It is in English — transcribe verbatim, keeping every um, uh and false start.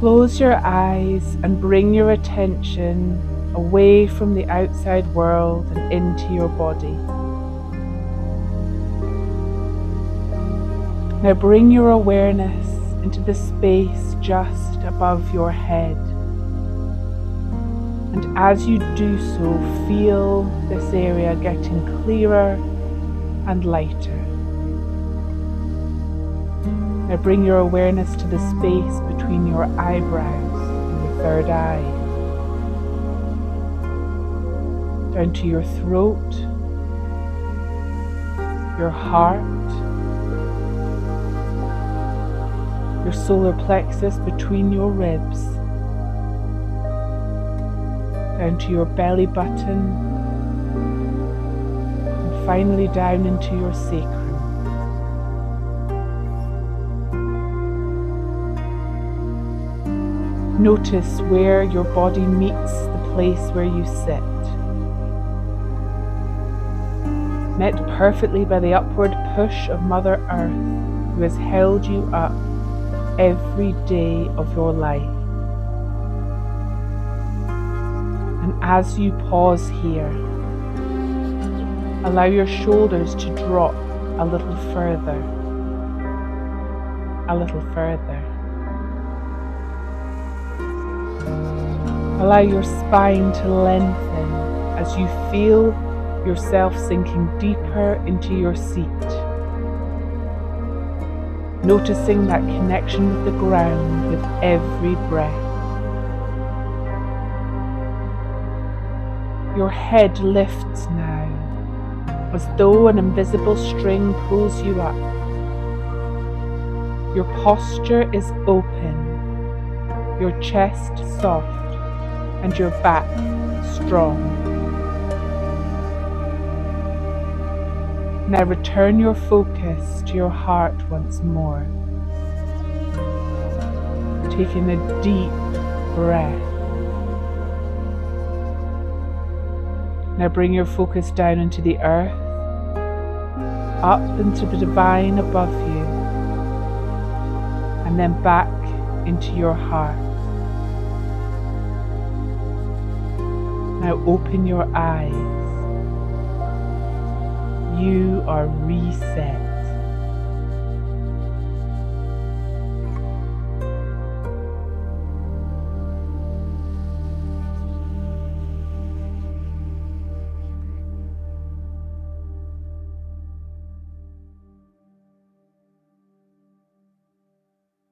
Close your eyes and bring your attention away from the outside world and into your body. Now bring your awareness into the space just above your head. And as you do so, feel this area getting clearer and lighter. Now bring your awareness to the space between your eyebrows and your third eye. Down to your throat, your heart, your solar plexus between your ribs, down to your belly button, and finally down into your sacrum. Notice where your body meets the place where you sit. Met perfectly by the upward push of Mother Earth, who has held you up every day of your life. And as you pause here, allow your shoulders to drop a little further, a little further. Allow your spine to lengthen as you feel yourself sinking deeper into your seat. Noticing that connection with the ground with every breath. Your head lifts now, as though an invisible string pulls you up. Your posture is open, your chest soft, and your back strong. Now return your focus to your heart once more, taking a deep breath. Now bring your focus down into the earth, up into the divine above you, and then back into your heart. Now open your eyes. You are reset.